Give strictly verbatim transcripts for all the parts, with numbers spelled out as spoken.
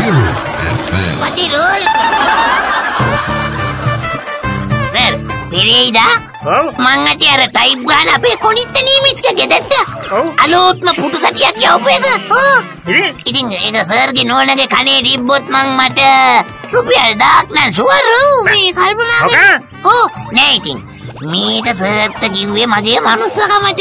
Matirul. Sir, Perida? ඔව්. මං අද අර ටයිප් ගන්න අපේ කොනිට නීමිස්ක ගෙදරට. ඔව්. අලුත්ම පුටු සතියක් යවපු එක. ඔව්. ඉතින් ඉතින් ඒක සර්ගේ නෝනගේ කනේ තිබ්බොත් මං මට රුපියල් දහයක් නම් සුවරු මේ කල්පනා කරා. ඔව් නෑ ඉතින් මේක සර්ට කිව්වේ මගේ මනුස්සකමට.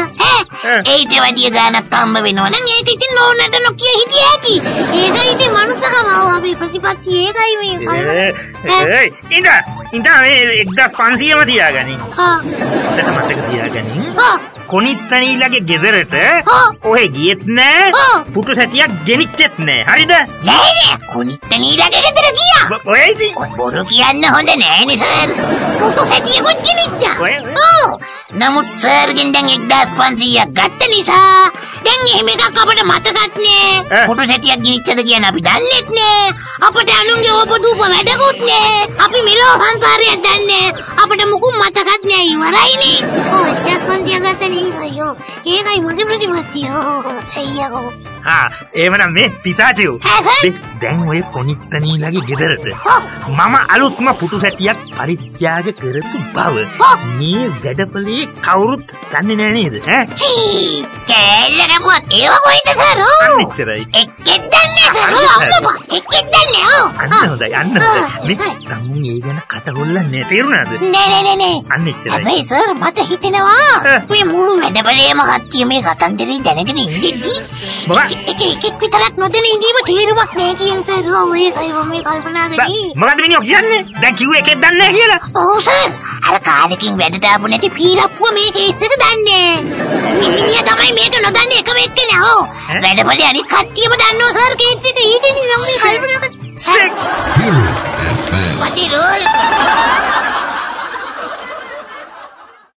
ඈ ඒට වැඩිය ගානක් හම්බ වෙනවා නම් ඒක ඉතින් නෝනට නොකිය හිටිය හැකි. ඒක ඉතින් මනුස්සකම අපි ප්‍රතිපත්ති ඒකයි මේ කල්පනා. ඒ ඉඳ ඉඳ මේ එක්දාස් පන්සීයම තියාගනින්. හා මට මතක තියාගනින්. හා කොනිත්තනීලගේ ගෙදරට ඔව්. ඔහෙ ගියෙත් නෑ ඔව්. පුටු සැටියක් ගෙනිච්චෙත් නෑ. හරිද? නෑ නෑ කොනිට නීලගේ ගෙදර ගියා. ඔ- ඔය ඉතින් ඔය බොරු කියන්න හොඳ නෑනේ සර්. පුටු සැටියකුත් ගෙනිච්චා. ඔය ඔව්. නමුත් සර්ගෙන් දැන් එක්දාස් පන්සීයක් ගත්ත නිසා දැන් එහෙම එකක් අපිට මතකත් නෑ. ඈ. පුටු සැටියක් ගෙනිච්චද කියන අපි දන්නෙත් නෑ. අපිට අනුන්ගේ ඕපදූප වැඩකුත් නෑ. අපි මෙලෝ සංකාරයක් දන්නේ නෑ. අපිට මුකුත් මතකත් නෑ ඉවරයිනේ. ඔව් එක්දාස් පන්සීයක් ගත්ත නේ අයියෝ. ඒකයි මගේ ප්‍රතිපත්තිය. ඔව් අයියෝ. ආ එහෙමනම් මේ පිසාචියෝ ඈ සර්. දේ- දැන් ඔය කොනිත්තනීලගේ ගෙදරට ඔව්. මම අලුත්ම පුටු සැටියක් පරිත්‍යාග කරපු බව ඔව්. මේ වැඩපලේ කවුරුත් දන්නේ නෑ නේද? ඈ චී කෑල්ල රැපුවත් ඒව කොයිද සර්? ඔව්. අන්න එච්චරයි. එක්කෙත් දන්නේ සර්. ඔව් අම්මපා එක්කෙත් දන්නේ. ඔව්. අන්න හොඳයි අන්න හොඳයි. මේ තමුන් ඒ ගැන කට හොල්ලන්නේ තේරුණාද? නෑ නෑ නෑ නෑ. අන්න එච්චරයි. හැබැයි සර් මට හිතෙනවා ඈ. මේ මුළු වැඩපලේම කට්ටිය මේ කතන්දරේ දැනගෙන ඉඳිද්දි මොකක්? එක එක එකෙක් විතරක් නොදැන ඉඳීම තේරුමක් නෑ කියන සර්. ඔව් ඒකයි මම මේ කල්පනා කරේ. මොකද මිනිහෝ කියන්නේ? දැන් කිව්වේ එකෙක් දන්නේ නැහැ කියලා. ඔව් සර්. අර කාලෙකින් වැඩට ආපු නැති පීලප්පුව මේ කේස් එක දන්නේ. මිනිහා තමයි මේක නොදන්නේ එකම එක්කෙනා. ඔව්. ඈ? වැඩපලේ අනිත් කට්ටියම දන්නවා සර් කේස් එක ඊටනේ මම මේ කල්පනා කරේ. ෂෙක්. Matirul.